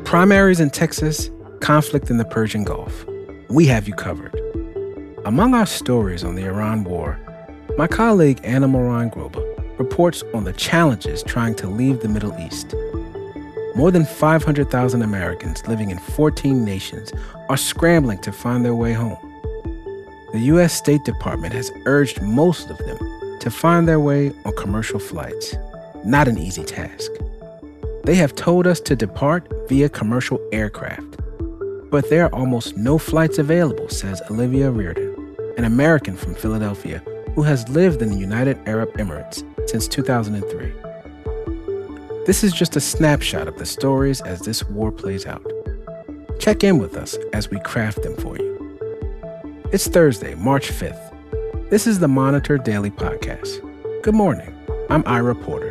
Primaries in Texas, conflict in the Persian Gulf. We have you covered. Among our stories on the Iran war, my colleague Anna Moran-Groba reports on the challenges trying to leave the Middle East. More than 500,000 Americans living in 14 nations are scrambling to find their way home. The U.S. State Department has urged most of them to find their way on commercial flights. Not an easy task. They have told us to depart via commercial aircraft. But there are almost no flights available, says Olivia Reardon, an American from Philadelphia who has lived in the United Arab Emirates since 2003. This is just a snapshot of the stories as this war plays out. Check in with us as we craft them for you. It's Thursday, March 5th. This is the Monitor Daily Podcast. Good morning. I'm Ira Porter.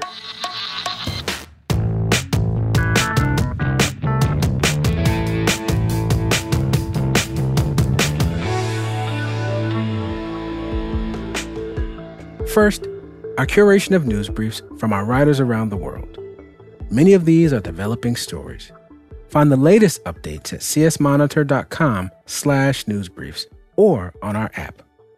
First, our curation of news briefs from our writers around the world. Many of these are developing stories. Find the latest updates at csmonitor.com/newsbriefs or on our app.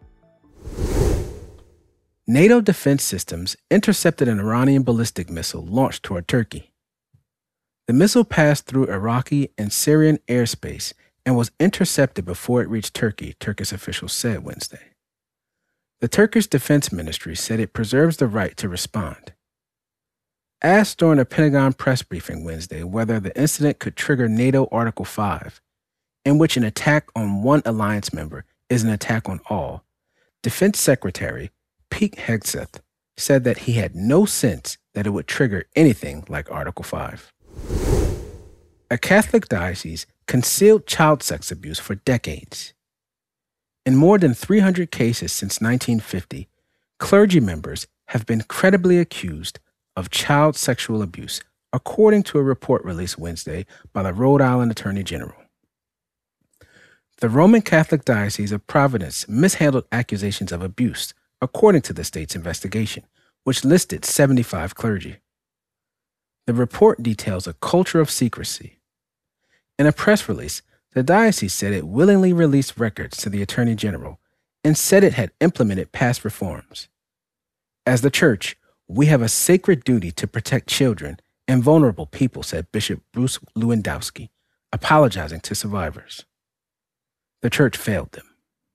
NATO defense systems intercepted an Iranian ballistic missile launched toward Turkey. The missile passed through Iraqi and Syrian airspace and was intercepted before it reached Turkey, Turkish officials said Wednesday. The Turkish Defense Ministry said it preserves the right to respond. Asked during a Pentagon press briefing Wednesday whether the incident could trigger NATO Article 5, in which an attack on one alliance member is an attack on all, Defense Secretary Pete Hegseth said that he had no sense that it would trigger anything like Article 5. A Catholic diocese concealed child sex abuse for decades. In more than 300 cases since 1950, clergy members have been credibly accused of child sexual abuse, according to a report released Wednesday by the Rhode Island Attorney General. The Roman Catholic Diocese of Providence mishandled accusations of abuse, according to the state's investigation, which listed 75 clergy. The report details a culture of secrecy. In a press release, the diocese said it willingly released records to the Attorney General and said it had implemented past reforms. As the church, we have a sacred duty to protect children and vulnerable people, said Bishop Bruce Lewandowski, apologizing to survivors. The church failed them.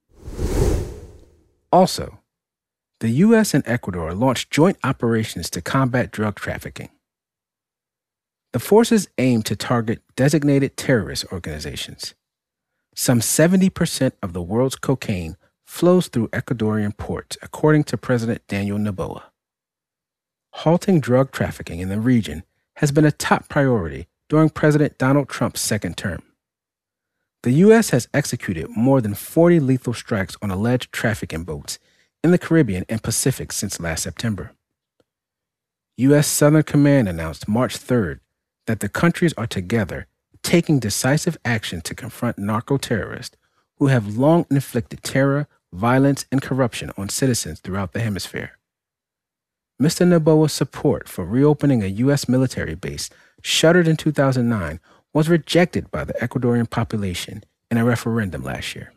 Also, the U.S. and Ecuador launched joint operations to combat drug trafficking. The forces aim to target designated terrorist organizations. Some 70% of the world's cocaine flows through Ecuadorian ports, according to President Daniel Noboa. Halting drug trafficking in the region has been a top priority during President Donald Trump's second term. The U.S. has executed more than 40 lethal strikes on alleged trafficking boats in the Caribbean and Pacific since last September. U.S. Southern Command announced March 3rd that the countries are together taking decisive action to confront narco-terrorists who have long inflicted terror, violence, and corruption on citizens throughout the hemisphere. Mr. Noboa's support for reopening a U.S. military base shuttered in 2009 was rejected by the Ecuadorian population in a referendum last year.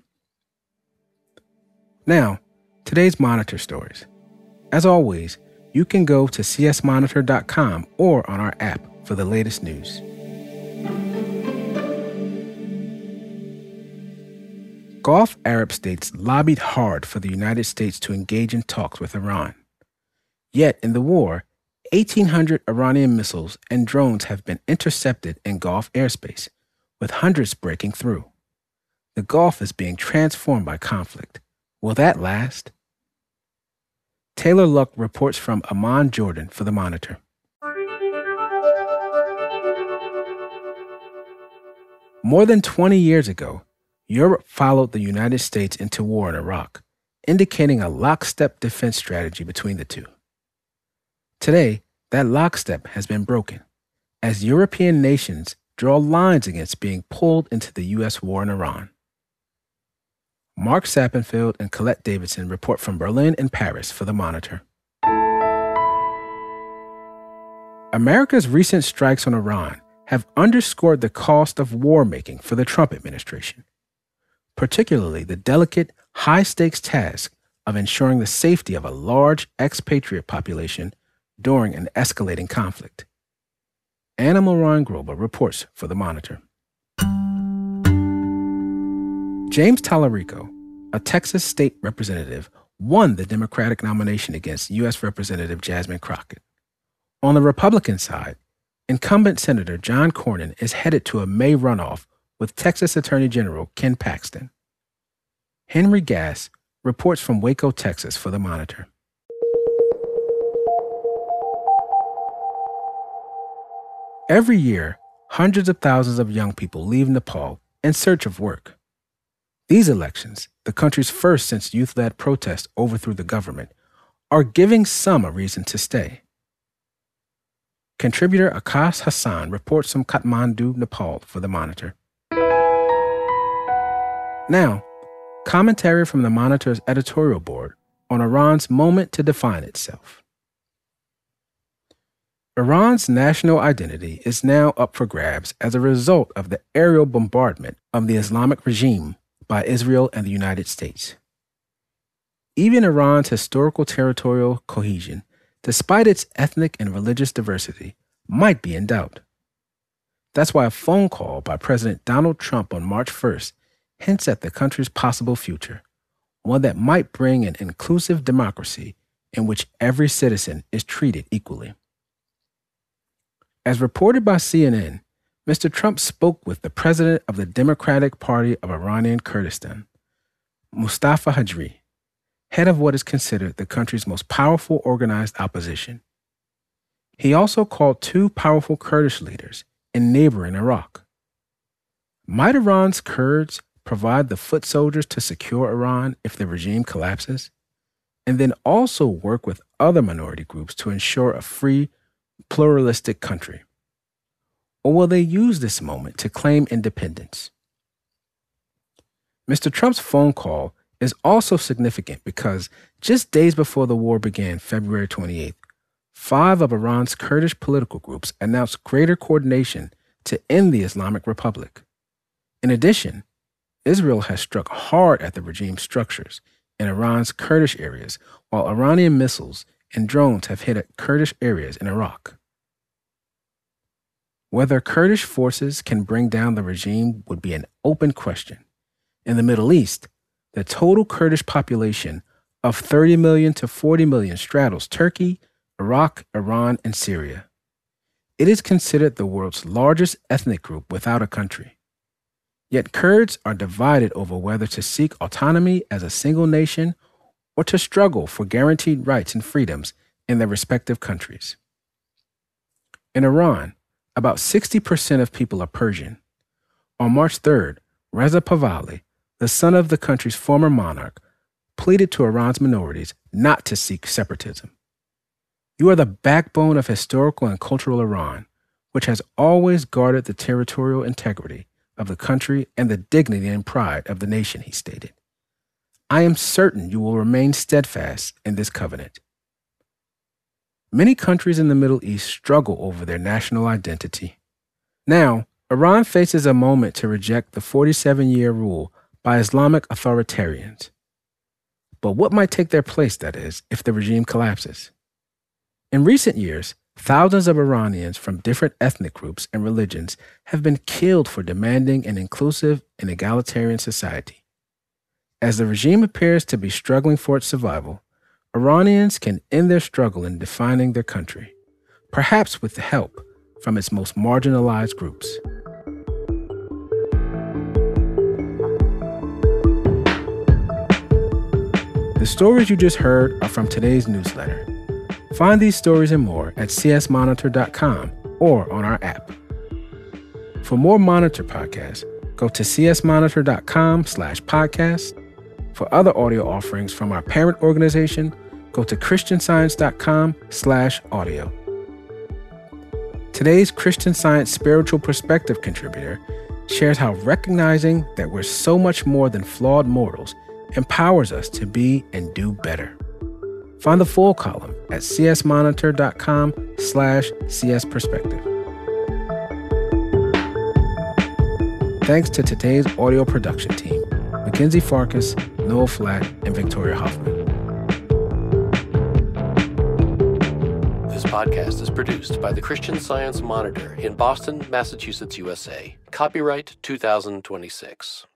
Now, today's Monitor stories. As always, you can go to csmonitor.com or on our app for the latest news. Gulf Arab states lobbied hard for the United States to engage in talks with Iran. Yet in the war, 1,800 Iranian missiles and drones have been intercepted in Gulf airspace, with hundreds breaking through. The Gulf is being transformed by conflict. Will that last? Taylor Luck reports from Amman, Jordan for The Monitor. More than 20 years ago, Europe followed the United States into war in Iraq, indicating a lockstep defense strategy between the two. Today, that lockstep has been broken, as European nations draw lines against being pulled into the U.S. war in Iran. Mark Sappenfeld and Colette Davidson report from Berlin and Paris for The Monitor. America's recent strikes on Iran have underscored the cost of war making for the Trump administration, particularly the delicate, high-stakes task of ensuring the safety of a large expatriate population during an escalating conflict. Anna Moran-Grober reports for The Monitor. James Tallarico, a Texas state representative, won the Democratic nomination against U.S. Representative Jasmine Crockett. On the Republican side, incumbent Senator John Cornyn is headed to a May runoff with Texas Attorney General Ken Paxton. Henry Gass reports from Waco, Texas for The Monitor. Every year, hundreds of thousands of young people leave Nepal in search of work. These elections, the country's first since youth-led protests overthrew the government, are giving some a reason to stay. Contributor Akash Hassan reports from Kathmandu, Nepal for The Monitor. Now, commentary from The Monitor's editorial board on Iran's moment to define itself. Iran's national identity is now up for grabs as a result of the aerial bombardment of the Islamic regime by Israel and the United States. Even Iran's historical territorial cohesion, despite its ethnic and religious diversity, might be in doubt. That's why a phone call by President Donald Trump on March 1st hints at the country's possible future, one that might bring an inclusive democracy in which every citizen is treated equally. As reported by CNN, Mr. Trump spoke with the president of the Democratic Party of Iranian Kurdistan, Mustafa Hadri, head of what is considered the country's most powerful organized opposition. He also called two powerful Kurdish leaders in neighboring Iraq. Might Iran's Kurds provide the foot soldiers to secure Iran if the regime collapses, and then also work with other minority groups to ensure a free, pluralistic country? Or will they use this moment to claim independence? Mr. Trump's phone call is also significant because just days before the war began, February 28th, 5 of Iran's Kurdish political groups announced greater coordination to end the Islamic Republic. In addition, Israel has struck hard at the regime's structures in Iran's Kurdish areas, while Iranian missiles and drones have hit at Kurdish areas in Iraq. Whether Kurdish forces can bring down the regime would be an open question. In the Middle East, the total Kurdish population of 30 million to 40 million straddles Turkey, Iraq, Iran, and Syria. It is considered the world's largest ethnic group without a country. Yet Kurds are divided over whether to seek autonomy as a single nation or to struggle for guaranteed rights and freedoms in their respective countries. In Iran, about 60% of people are Persian. On March 3rd, Reza Pahlavi, the son of the country's former monarch, pleaded to Iran's minorities not to seek separatism. You are the backbone of historical and cultural Iran, which has always guarded the territorial integrity of the country and the dignity and pride of the nation, he stated. I am certain you will remain steadfast in this covenant. Many countries in the Middle East struggle over their national identity. Now, Iran faces a moment to reject the 47-year rule by Islamic authoritarians. But what might take their place, that is, if the regime collapses? In recent years, thousands of Iranians from different ethnic groups and religions have been killed for demanding an inclusive and egalitarian society. As the regime appears to be struggling for its survival, Iranians can end their struggle in defining their country, perhaps with the help from its most marginalized groups. The stories you just heard are from today's newsletter. Find these stories and more at csmonitor.com or on our app. For more Monitor podcasts, go to csmonitor.com/podcast. For other audio offerings from our parent organization, go to christianscience.com/audio. Today's Christian Science Spiritual Perspective contributor shares how recognizing that we're so much more than flawed mortals empowers us to be and do better. Find the full column at csmonitor.com/csperspective. thanks to today's audio production team, Mackenzie Farkas, Noel Flack, and Victoria Hoffman. This podcast is produced by the Christian Science Monitor in Boston, Massachusetts, USA. Copyright 2026.